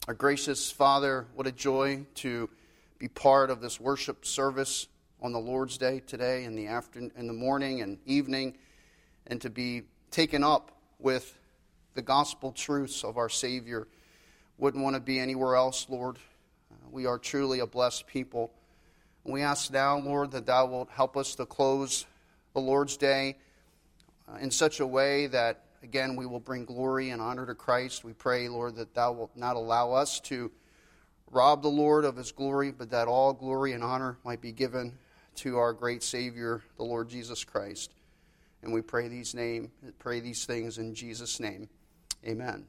Our gracious Father, what a joy to be part of this worship service on the Lord's Day today in the morning and evening, and to be taken up with the gospel truths of our Savior. Wouldn't want to be anywhere else, Lord. We are truly a blessed people. And we ask now, Lord, that Thou wilt help us to close the Lord's Day in such a way that, again, we will bring glory and honor to Christ. We pray, Lord, that Thou wilt not allow us to rob the Lord of His glory, but that all glory and honor might be given to our great Savior, the Lord Jesus Christ. And we pray these things in Jesus' name. Amen.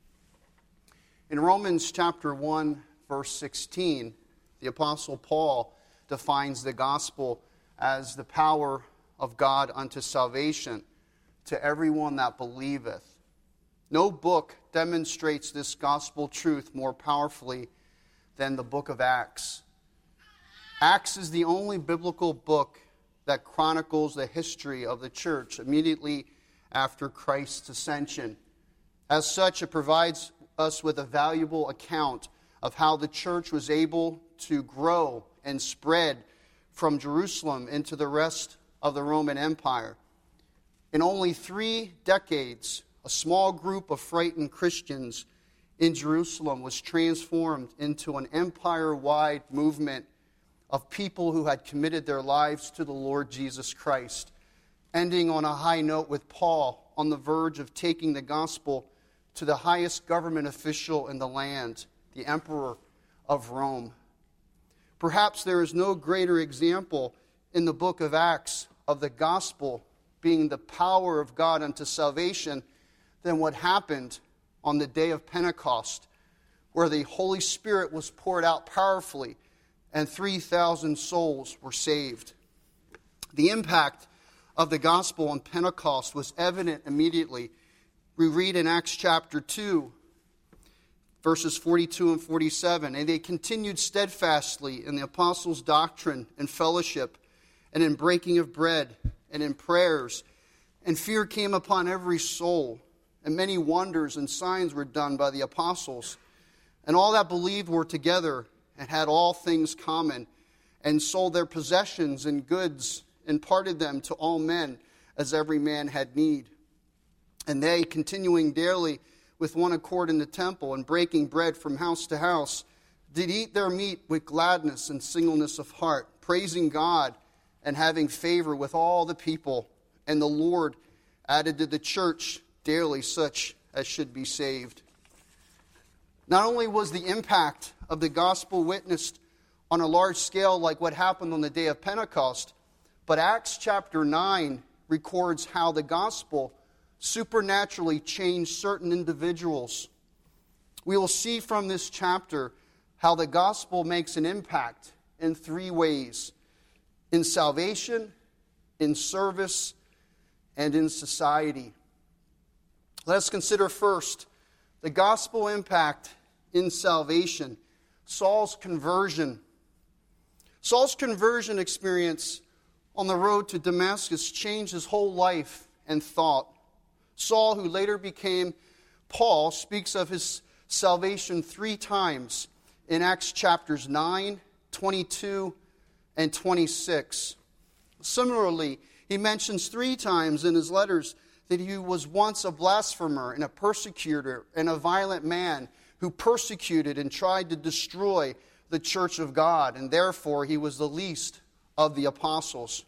In Romans chapter 1, verse 16, the Apostle Paul defines the gospel as the power of God unto salvation to everyone that believeth. No book demonstrates this gospel truth more powerfully than the book of Acts. Acts is the only biblical book that chronicles the history of the church immediately after Christ's ascension. As such, it provides us with a valuable account of how the church was able to grow and spread from Jerusalem into the rest of the Roman Empire. In only 3 decades, a small group of frightened Christians in Jerusalem was transformed into an empire-wide movement of people who had committed their lives to the Lord Jesus Christ, ending on a high note with Paul on the verge of taking the gospel to the highest government official in the land, the Emperor of Rome. Perhaps there is no greater example in the book of Acts of the gospel being the power of God unto salvation than what happened on the day of Pentecost, where the Holy Spirit was poured out powerfully and 3,000 souls were saved. The impact of the gospel on Pentecost was evident immediately. We read in Acts chapter 2, verses 42 and 47, and they continued steadfastly in the apostles' doctrine and fellowship, and in breaking of bread, and in prayers. And fear came upon every soul, and many wonders and signs were done by the apostles. And all that believed were together, and had all things common, and sold their possessions and goods, and parted them to all men, as every man had need. And they, continuing daily with one accord in the temple, and breaking bread from house to house, did eat their meat with gladness and singleness of heart, praising God, and having favor with all the people. And the Lord added to the church daily such as should be saved. Not only was the impact of the gospel witnessed on a large scale like what happened on the day of Pentecost, but Acts chapter 9 records how the gospel supernaturally changed certain individuals. We will see from this chapter how the gospel makes an impact in 3 ways: in salvation, in service, and in society. Let us consider first the gospel impact in salvation. Saul's conversion. Saul's conversion experience on the road to Damascus changed his whole life and thought. Saul, who later became Paul, speaks of his salvation 3 times in Acts chapters 9, 22, and 26. Similarly, he mentions 3 times in his letters that he was once a blasphemer and a persecutor and a violent man who persecuted and tried to destroy the church of God, and therefore he was the least of the apostles.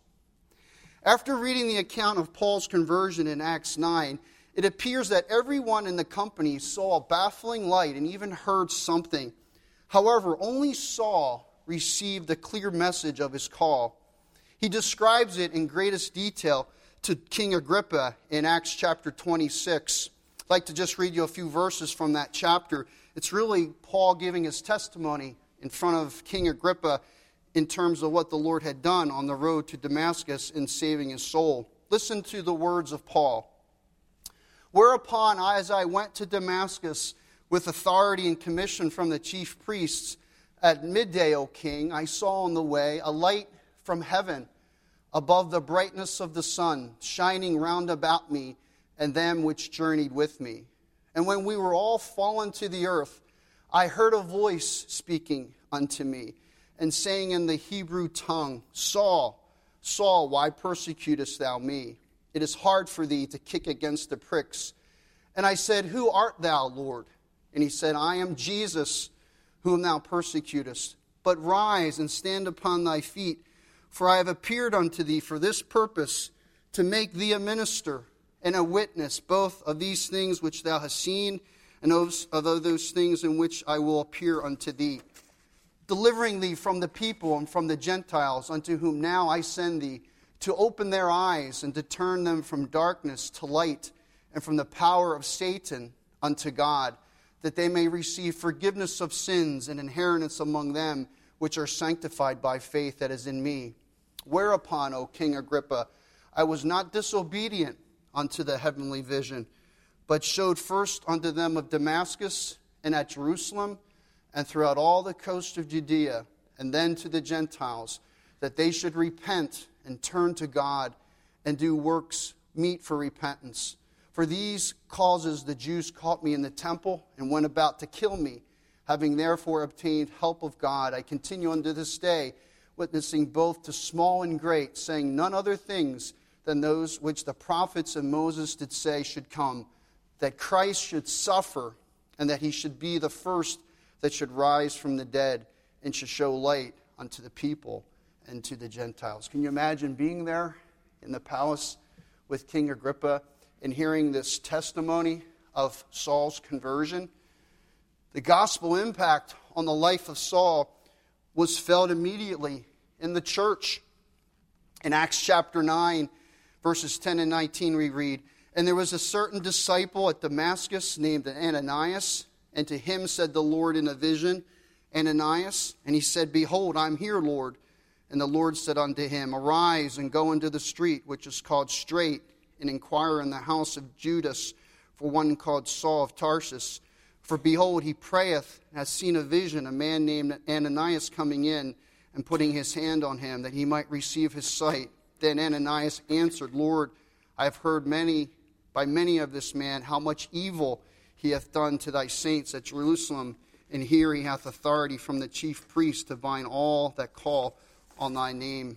After reading the account of Paul's conversion in Acts 9, it appears that everyone in the company saw a baffling light and even heard something. However, only Saul received the clear message of his call. He describes it in greatest detail to King Agrippa in Acts chapter 26. I'd like to just read you a few verses from that chapter. It's really Paul giving his testimony in front of King Agrippa in terms of what the Lord had done on the road to Damascus in saving his soul. Listen to the words of Paul. Whereupon, as I went to Damascus with authority and commission from the chief priests, at midday, O king, I saw on the way a light from heaven, above the brightness of the sun, shining round about me and them which journeyed with me. And when we were all fallen to the earth, I heard a voice speaking unto me, and saying in the Hebrew tongue, Saul, Saul, why persecutest thou me? It is hard for thee to kick against the pricks. And I said, Who art thou, Lord? And he said, I am Jesus, whom thou persecutest. But rise and stand upon thy feet, for I have appeared unto thee for this purpose, to make thee a minister and a witness, both of these things which thou hast seen, and of those things in which I will appear unto thee, delivering thee from the people and from the Gentiles, unto whom now I send thee, to open their eyes and to turn them from darkness to light, and from the power of Satan unto God, that they may receive forgiveness of sins and inheritance among them which are sanctified by faith that is in me. Whereupon, O King Agrippa, I was not disobedient unto the heavenly vision, but showed first unto them of Damascus and at Jerusalem and throughout all the coast of Judea, and then to the Gentiles, that they should repent and turn to God and do works meet for repentance. For these causes the Jews caught me in the temple and went about to kill me. Having therefore obtained help of God, I continue unto this day, witnessing both to small and great, saying none other things than those which the prophets and Moses did say should come, that Christ should suffer, and that he should be the first that should rise from the dead, and should show light unto the people and to the Gentiles. Can you imagine being there in the palace with King Agrippa and hearing this testimony of Saul's conversion? The gospel impact on the life of Saul was felt immediately in the church. In Acts chapter 9, verses 10 and 19, we read, And there was a certain disciple at Damascus named Ananias, and to him said the Lord in a vision, Ananias. And he said, Behold, I am here, Lord. And the Lord said unto him, Arise and go into the street, which is called Straight, and inquire in the house of Judas for one called Saul of Tarsus. For behold, he prayeth, and hath seen a vision, a man named Ananias coming in, and putting his hand on him, that he might receive his sight. Then Ananias answered, Lord, I have heard by many of this man how much evil he hath done to thy saints at Jerusalem, and here he hath authority from the chief priest to bind all that call on thy name.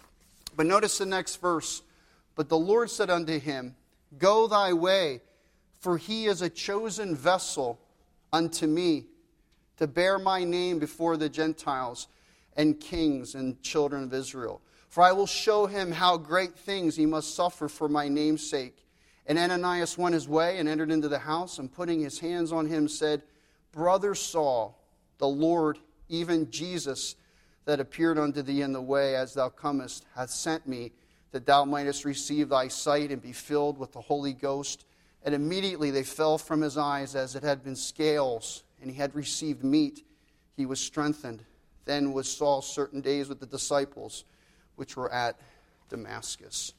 But notice the next verse. But the Lord said unto him, Go thy way, for he is a chosen vessel unto me, to bear my name before the Gentiles and kings and children of Israel. For I will show him how great things he must suffer for my name's sake. And Ananias went his way and entered into the house, and putting his hands on him said, Brother Saul, the Lord, even Jesus, that appeared unto thee in the way as thou comest, hath sent me, that thou mightest receive thy sight and be filled with the Holy Ghost. And immediately they fell from his eyes as it had been scales, and he had received meat. He was strengthened. Then was Saul certain days with the disciples, which were at Damascus.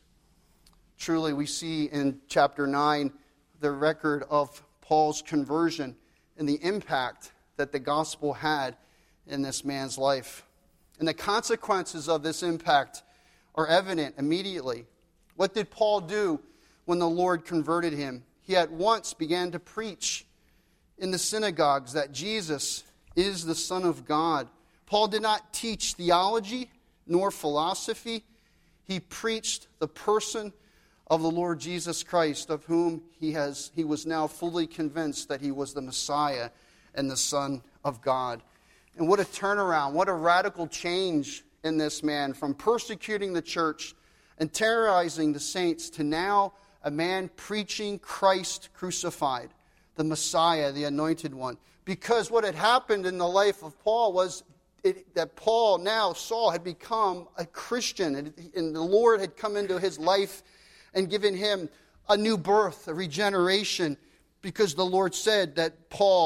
Truly, we see in chapter 9 the record of Paul's conversion and the impact that the gospel had in this man's life. And the consequences of this impact are evident immediately. What did Paul do when the Lord converted him? He at once began to preach in the synagogues that Jesus is the Son of God. Paul did not teach theology nor philosophy. He preached the person of the Lord Jesus Christ, of whom he was now fully convinced that he was the Messiah and the Son of God. And what a turnaround, what a radical change in this man, from persecuting the church and terrorizing the saints to now a man preaching Christ crucified, the Messiah, the Anointed One. Because what had happened in the life of Paul was that Paul, now Saul, had become a Christian, and the Lord had come into his life and given him a new birth, a regeneration, because the Lord said that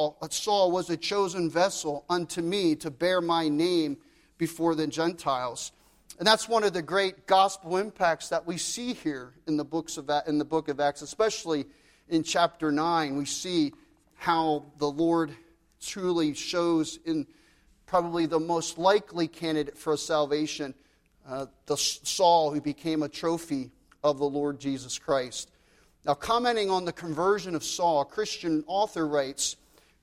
Saul was a chosen vessel unto me to bear my name before the Gentiles. And that's one of the great gospel impacts that we see here in the book of Acts, especially in chapter 9. We see how the Lord truly shows in probably the most likely candidate for salvation, the Saul who became a trophy of the Lord Jesus Christ. Now, commenting on the conversion of Saul, a Christian author writes,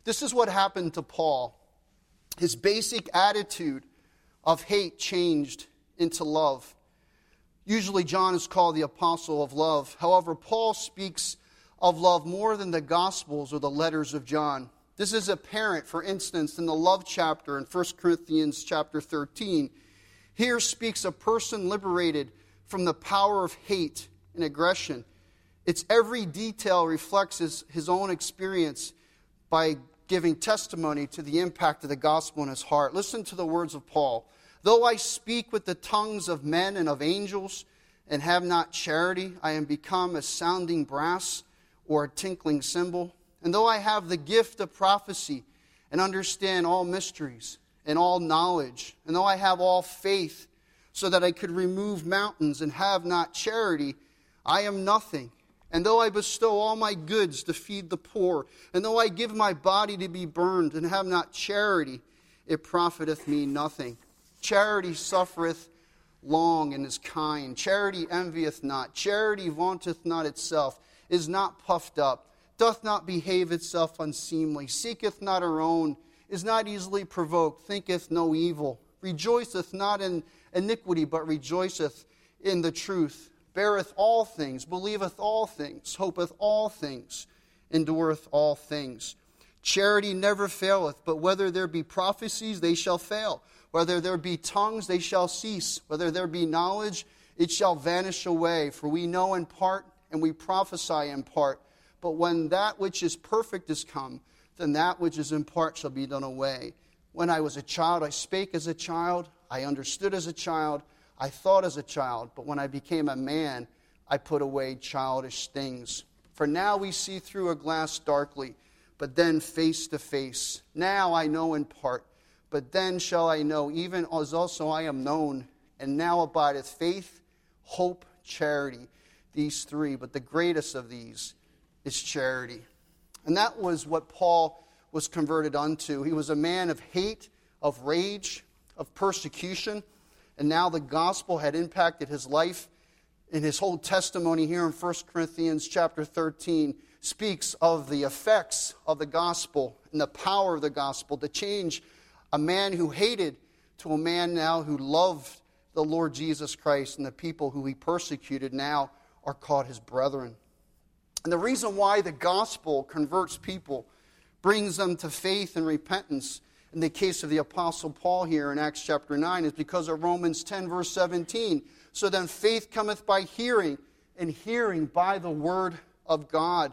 This is what happened to Paul. His basic attitude of hate changed into love. Usually John is called the apostle of love. However, Paul speaks of love more than the Gospels or the letters of John. This is apparent, for instance, in the love chapter in 1 Corinthians chapter 13. Here speaks a person liberated from the power of hate and aggression. Its every detail reflects his own experience by giving testimony to the impact of the gospel in his heart. Listen to the words of Paul. Though I speak with the tongues of men and of angels and have not charity, I am become as sounding brass or a tinkling cymbal. And though I have the gift of prophecy and understand all mysteries and all knowledge, and though I have all faith so that I could remove mountains and have not charity, I am nothing. And though I bestow all my goods to feed the poor, and though I give my body to be burned and have not charity, it profiteth me nothing. Charity suffereth long and is kind. Charity envieth not. Charity vaunteth not itself, is not puffed up, doth not behave itself unseemly, seeketh not her own, is not easily provoked, thinketh no evil, rejoiceth not in iniquity, but rejoiceth in the truth, beareth all things, believeth all things, hopeth all things, endureth all things. Charity never faileth, but whether there be prophecies, they shall fail. Whether there be tongues, they shall cease. Whether there be knowledge, it shall vanish away. For we know in part, and we prophesy in part. But when that which is perfect is come, then that which is in part shall be done away. When I was a child, I spake as a child, I understood as a child, I thought as a child, but when I became a man, I put away childish things. For now we see through a glass darkly, but then face to face. Now I know in part, but then shall I know, even as also I am known. And now abideth faith, hope, charity, these three. But the greatest of these is charity. And that was what Paul was converted unto. He was a man of hate, of rage, of persecution. And now the gospel had impacted his life. And his whole testimony here in 1 Corinthians chapter 13 speaks of the effects of the gospel and the power of the gospel to change a man who hated to a man now who loved the Lord Jesus Christ, and the people who he persecuted now are called his brethren. And the reason why the gospel converts people, brings them to faith and repentance, in the case of the Apostle Paul here in Acts chapter 9, is because of Romans 10 verse 17. So then faith cometh by hearing, and hearing by the word of God.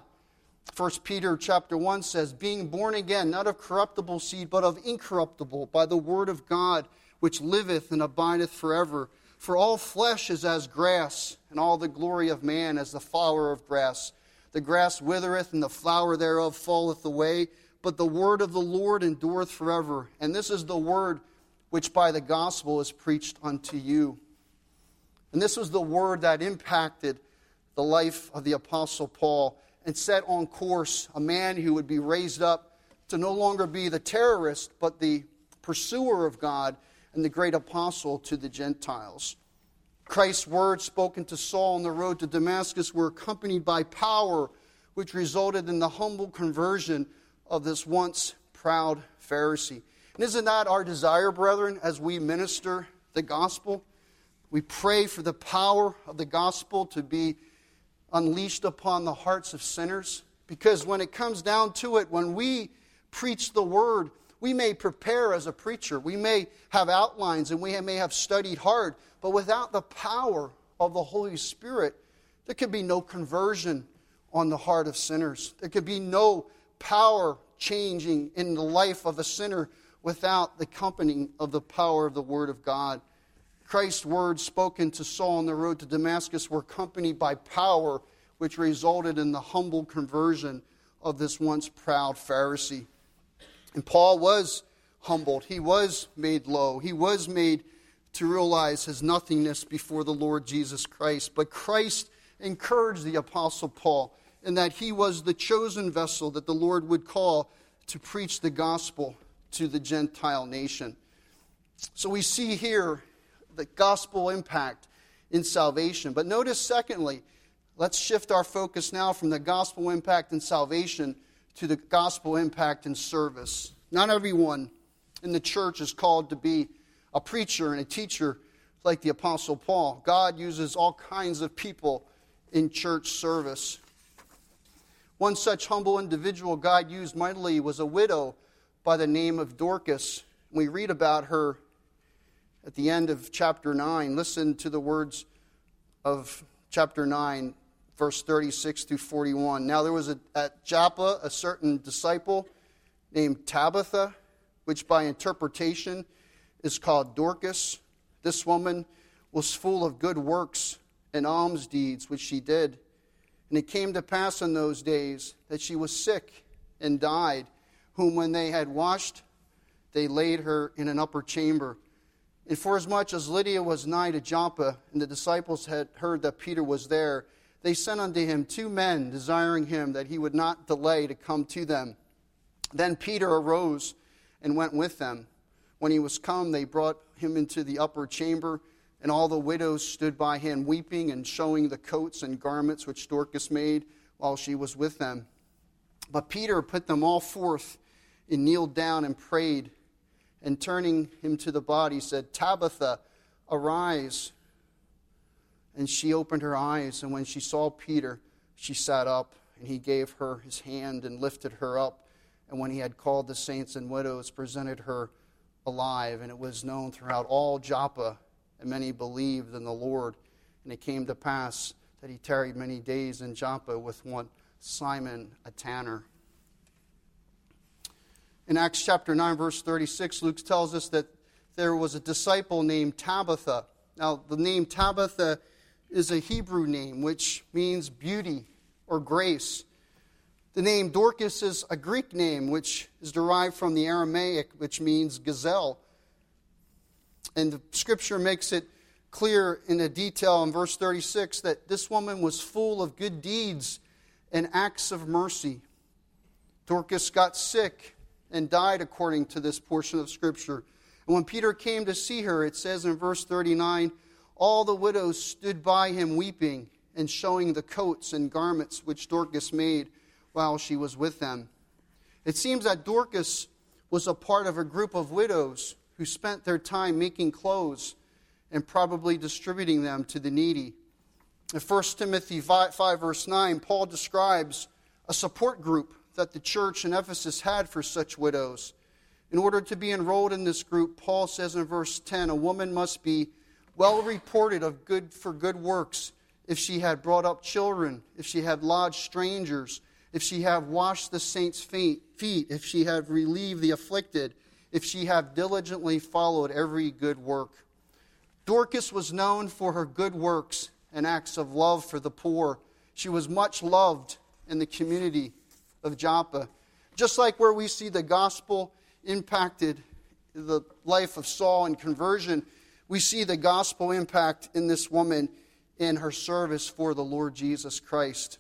1 Peter chapter 1 says, being born again, not of corruptible seed, but of incorruptible, by the word of God, which liveth and abideth forever. For all flesh is as grass, and all the glory of man as the flower of grass. The grass withereth, and the flower thereof falleth away, but the word of the Lord endureth forever. And this is the word which by the gospel is preached unto you. And this was the word that impacted the life of the Apostle Paul and set on course a man who would be raised up to no longer be the terrorist, but the pursuer of God and the great apostle to the Gentiles. Christ's words spoken to Saul on the road to Damascus were accompanied by power, which resulted in the humble conversion of this once proud Pharisee. And isn't that our desire, brethren, as we minister the gospel? We pray for the power of the gospel to be unleashed upon the hearts of sinners. Because when it comes down to it, when we preach the word, we may prepare as a preacher. We may have outlines and we may have studied hard. But without the power of the Holy Spirit, there could be no conversion on the heart of sinners. There could be no power changing in the life of a sinner without the accompanying of the power of the Word of God. Christ's words spoken to Saul on the road to Damascus were accompanied by power, which resulted in the humble conversion of this once proud Pharisee. And Paul was humbled. He was made low. He was made to realize his nothingness before the Lord Jesus Christ. But Christ encouraged the Apostle Paul in that he was the chosen vessel that the Lord would call to preach the gospel to the Gentile nation. So we see here the gospel impact in salvation. But notice, secondly, let's shift our focus now from the gospel impact in salvation to the gospel impact and service. Not everyone in the church is called to be a preacher and a teacher like the Apostle Paul. God uses all kinds of people in church service. One such humble individual God used mightily was a widow by the name of Dorcas. We read about her at the end of chapter 9. Listen to the words of chapter 9, verse 36 through 41. Now there was at Joppa a certain disciple named Tabitha, which by interpretation is called Dorcas. This woman was full of good works and alms deeds, which she did. And it came to pass in those days that she was sick and died, whom when they had washed, they laid her in an upper chamber. And forasmuch as Lydia was nigh to Joppa, and the disciples had heard that Peter was there, they sent unto him 2 men, desiring him that he would not delay to come to them. Then Peter arose and went with them. When he was come, they brought him into the upper chamber, and all the widows stood by him, weeping and showing the coats and garments which Dorcas made while she was with them. But Peter put them all forth, and kneeled down and prayed, and turning him to the body, said, Tabitha, arise. And she opened her eyes, and when she saw Peter, she sat up, and he gave her his hand and lifted her up. And when he had called the saints and widows, presented her alive. And it was known throughout all Joppa, and many believed in the Lord. And it came to pass that he tarried many days in Joppa with one Simon, a tanner. In Acts chapter 9, verse 36, Luke tells us that there was a disciple named Tabitha. Now, the name Tabitha is a Hebrew name, which means beauty or grace. The name Dorcas is a Greek name, which is derived from the Aramaic, which means gazelle. And the scripture makes it clear in a detail in verse 36 that this woman was full of good deeds and acts of mercy. Dorcas got sick and died according to this portion of scripture. And when Peter came to see her, it says in verse 39, all the widows stood by him weeping and showing the coats and garments which Dorcas made while she was with them. It seems that Dorcas was a part of a group of widows who spent their time making clothes and probably distributing them to the needy. In 1 Timothy 5 verse 9, Paul describes a support group that the church in Ephesus had for such widows. In order to be enrolled in this group, Paul says in verse 10, a woman must be well reported of good works, if she had brought up children, if she had lodged strangers, if she have washed the saints' feet, if she have relieved the afflicted, if she have diligently followed every good work. Dorcas was known for her good works and acts of love for the poor. She was much loved in the community of Joppa. Just like where we see the gospel impacted the life of Saul and conversion, we see the gospel impact in this woman in her service for the Lord Jesus Christ.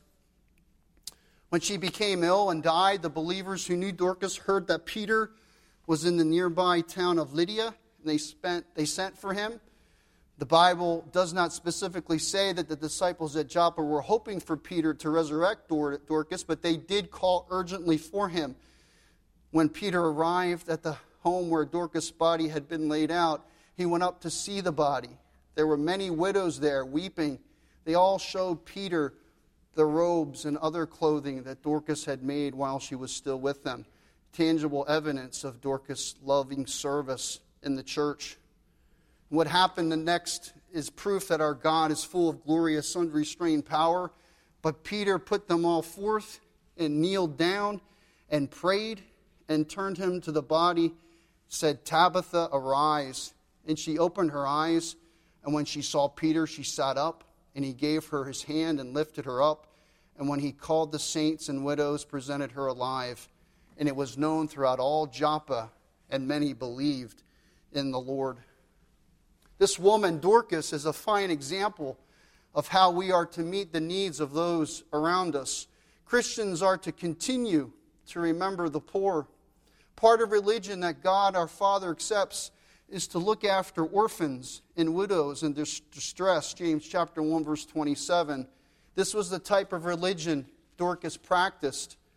When she became ill and died, the believers who knew Dorcas heard that Peter was in the nearby town of Lydia, and they sent for him. The Bible does not specifically say that the disciples at Joppa were hoping for Peter to resurrect Dorcas, but they did call urgently for him. When Peter arrived at the home where Dorcas' body had been laid out, he went up to see the body. There were many widows there weeping. They all showed Peter the robes and other clothing that Dorcas had made while she was still with them. Tangible evidence of Dorcas' loving service in the church. What happened next is proof that our God is full of glorious, unrestrained power. But Peter put them all forth and kneeled down and prayed and turned him to the body, said, Tabitha, arise. And she opened her eyes, and when she saw Peter, she sat up, and he gave her his hand and lifted her up. And when he called the saints and widows, presented her alive. And it was known throughout all Joppa, and many believed in the Lord. This woman, Dorcas, is a fine example of how we are to meet the needs of those around us. Christians are to continue to remember the poor. Part of religion that God our Father accepts is to look after orphans and widows in distress, James chapter 1, verse 27. This was the type of religion Dorcas practiced.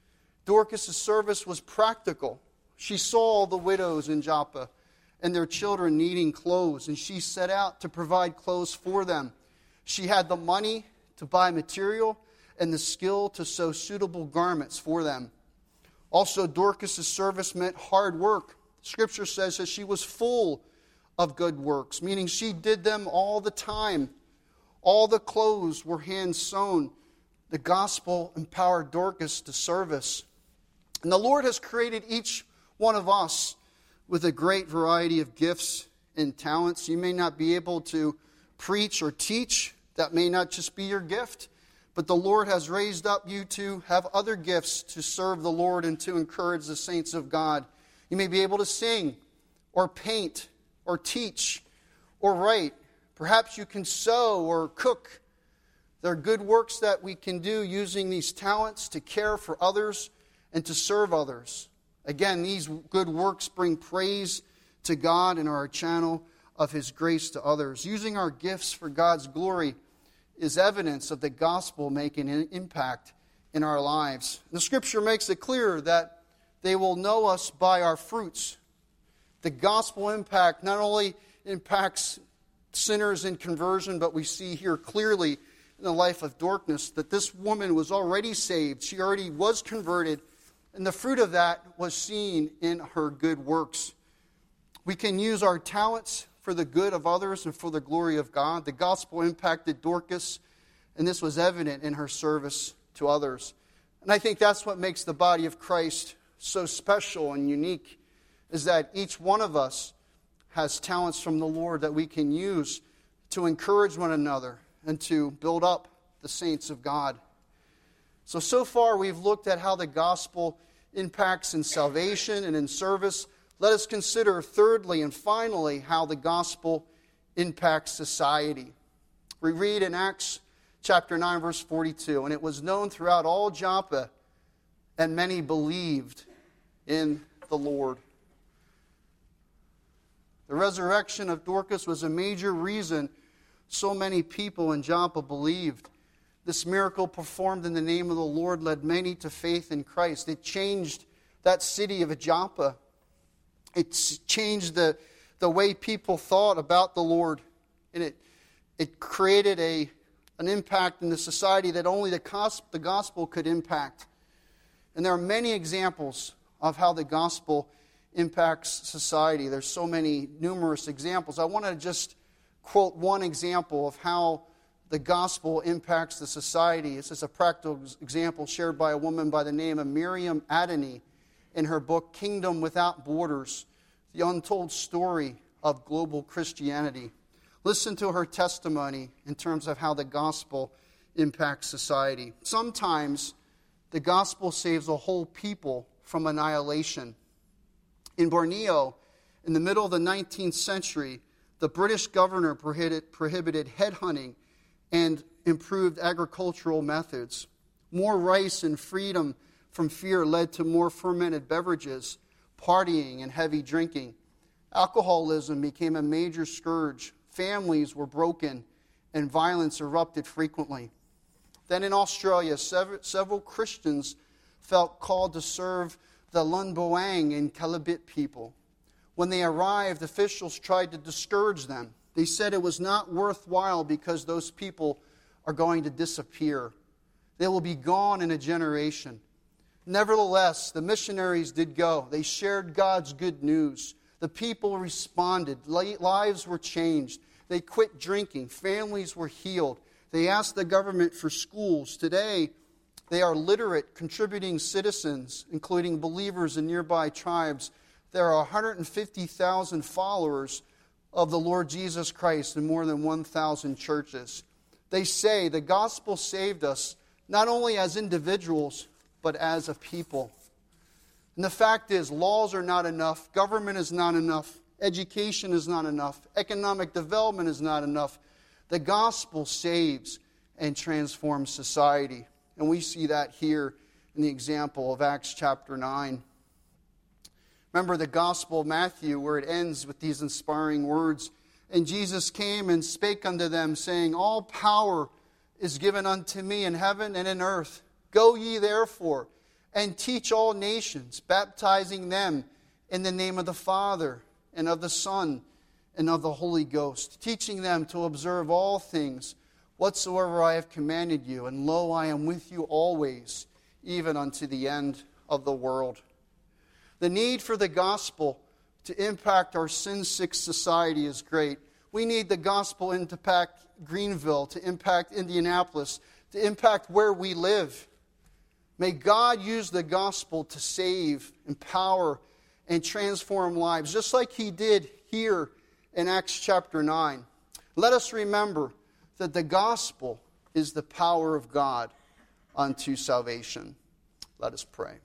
Dorcas' service was practical. She saw the widows in Joppa and their children needing clothes, and she set out to provide clothes for them. She had the money to buy material and the skill to sew suitable garments for them. Also, Dorcas' service meant hard work. Scripture says that she was full of good works, meaning she did them all the time. All the clothes were hand sewn. The gospel empowered Dorcas to service. And the Lord has created each one of us with a great variety of gifts and talents. You may not be able to preach or teach. That may not just be your gift. But the Lord has raised up you to have other gifts to serve the Lord and to encourage the saints of God. You may be able to sing or paint or teach or write. Perhaps you can sew or cook. There are good works that we can do using these talents to care for others and to serve others. Again, these good works bring praise to God and are a channel of His grace to others. Using our gifts for God's glory is evidence of the gospel making an impact in our lives. The Scripture makes it clear that they will know us by our fruits. The gospel impact not only impacts sinners in conversion, but we see here clearly in the life of Dorcas that this woman was already saved. She already was converted, and the fruit of that was seen in her good works. We can use our talents for the good of others and for the glory of God. The gospel impacted Dorcas, and this was evident in her service to others. And I think that's what makes the body of Christ so special and unique, is that each one of us has talents from the Lord that we can use to encourage one another and to build up the saints of God. So far we've looked at how the gospel impacts in salvation and in service. Let us consider thirdly and finally how the gospel impacts society. We read in Acts chapter 9 verse 42, and it was known throughout all Joppa, and many believed in the Lord. The resurrection of Dorcas was a major reason so many people in Joppa believed. This miracle performed in the name of the Lord led many to faith in Christ. It changed that city of Joppa. It changed the way people thought about the Lord. And it created an impact in the society that only the gospel could impact. And there are many examples of how the gospel impacts society. There's so many numerous examples. I want to just quote one example of how the gospel impacts the society. This is a practical example shared by a woman by the name of Miriam Adeni in her book, Kingdom Without Borders, the untold story of global Christianity. Listen to her testimony in terms of how the gospel impacts society. Sometimes the gospel saves a whole people from annihilation. In Borneo, in the middle of the 19th century, the British governor prohibited headhunting and improved agricultural methods. More rice and freedom from fear led to more fermented beverages, partying, and heavy drinking. Alcoholism became a major scourge. Families were broken, and violence erupted frequently. Then in Australia, several Christians felt called to serve the Lunboang and Kelabit people. When they arrived, officials tried to discourage them. They said it was not worthwhile because those people are going to disappear. They will be gone in a generation. Nevertheless, the missionaries did go. They shared God's good news. The people responded. Lives were changed. They quit drinking. Families were healed. They asked the government for schools. Today, they are literate, contributing citizens, including believers in nearby tribes. There are 150,000 followers of the Lord Jesus Christ in more than 1,000 churches. They say the gospel saved us not only as individuals, but as a people. And the fact is, laws are not enough, government is not enough, education is not enough, economic development is not enough. The gospel saves and transforms society. And we see that here in the example of Acts chapter 9. Remember the Gospel of Matthew, where it ends with these inspiring words. And Jesus came and spake unto them, saying, All power is given unto me in heaven and in earth. Go ye therefore, and teach all nations, baptizing them in the name of the Father and of the Son and of the Holy Ghost, teaching them to observe all things whatsoever I have commanded you. And lo, I am with you always, even unto the end of the world. The need for the gospel to impact our sin-sick society is great. We need the gospel to impact Greenville, to impact Indianapolis, to impact where we live. May God use the gospel to save, empower, and transform lives, just like He did here in Acts chapter 9. Let us remember that the gospel is the power of God unto salvation. Let us pray.